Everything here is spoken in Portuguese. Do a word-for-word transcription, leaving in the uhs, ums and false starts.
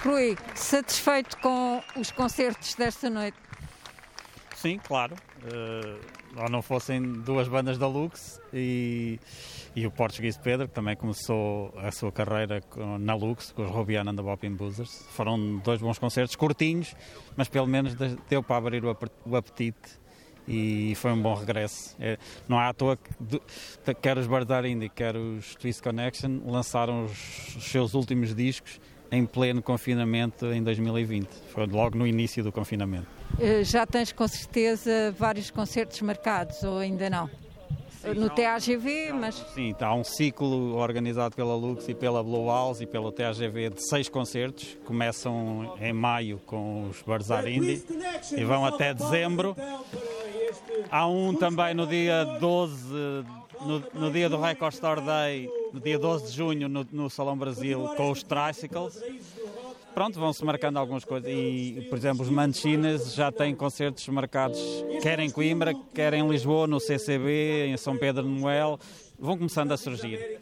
Rui, satisfeito com os concertos desta noite? Sim, claro. Uh, ou não fossem duas bandas da Lux e, e o Português Pedro, que também começou a sua carreira com, na Lux, com os Rubiano and the Bopping Buzzers. Foram dois bons concertos, curtinhos, mas pelo menos deu para abrir o, o apetite e foi um bom regresso. É, não há à toa que quer os Barzar Indie, quer os Twist Connection lançaram os, os seus últimos discos em pleno confinamento em dois mil e vinte. Foi logo no início do confinamento. Já tens com certeza vários concertos marcados ou ainda não? Sim, no T A G V, mas... Sim, há um ciclo organizado pela Lux e pela Blue House e pelo T A G V de seis concertos. Começam em maio com os Barzar Indie e vão até dezembro. Há um também no dia doze, no, no dia do Record Store Day, no dia doze de junho, no, no Salão Brasil, com os Tricycles. Pronto, vão-se marcando algumas coisas e, por exemplo, os Manchinas já têm concertos marcados, quer em Coimbra, quer em Lisboa, no C C B, em São Pedro de Moel, vão começando a surgir.